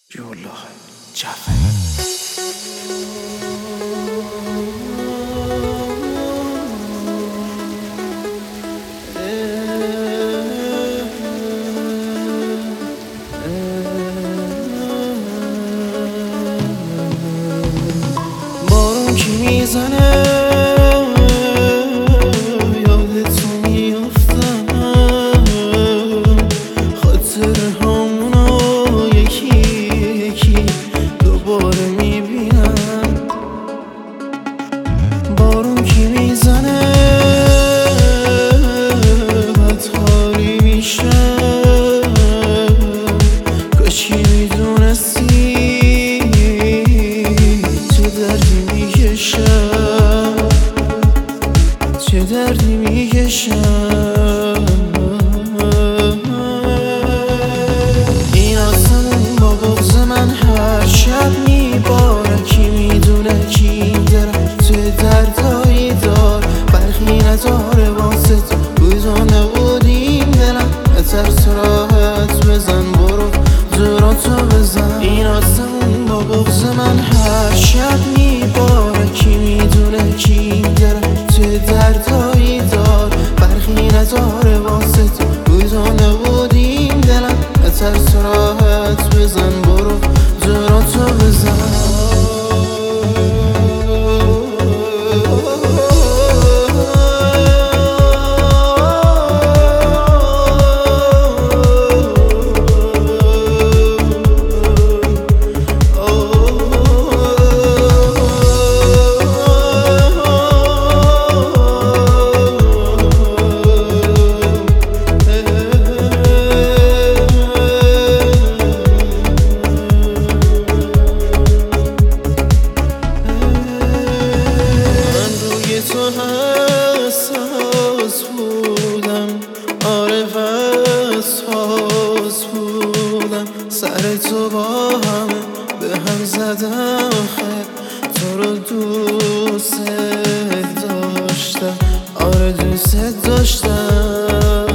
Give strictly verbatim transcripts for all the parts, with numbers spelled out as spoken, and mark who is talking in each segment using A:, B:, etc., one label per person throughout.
A: بی‌الله جعفری.
B: بارون که میزنه یاد تو میافتم، خاطر همونو یکی یکی دوباره میبینم. بارون که میزنه بدحالی میشم، کاش که میدونستی چه دردی میکشم، چه دردی میکشم. این آسمون با بغض من هر شب میباره، کی میدونه کی این درخت چه دردایی دار، برخی نداره واسه تو بودا نبودیم دلم، نترس راحت بزن برو زوراتو بزن. این آسمون با بغض من هر شب میباره، کی میدونه کی این درخت چه دردایی دار، برخی نداره واسه تو بودا نبودیم دلم، نترس راحت بزن برو زوراتو بزن. تو حساس بودم، آره حساس بودم، سر تو با همه به هم زدم، خیلی تو رو دوست داشتم، آره دوست داشتم.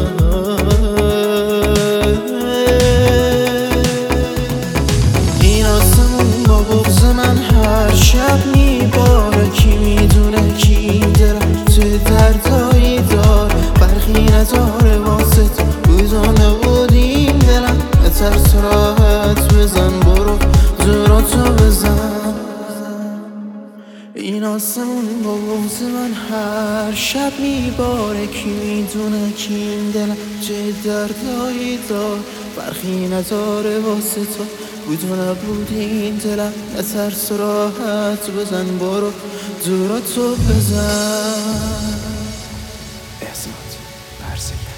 B: این آسمون با بغض من هر شب میباره، کی میدونه کی این درخت چه دردایی دار، برخی نداره واسه تو بودا نبودیم دلم، نترس راحت بزن برو زوراتو بزن. این آسمون با بغض من هر شب میباره، کی میدونه کی این دلم چه دردایی دار، برخی نداره واسه تو بودا نبودی این دلم، نترس راحت بزن برو زوراتو بزن.
A: احسانت برزگی.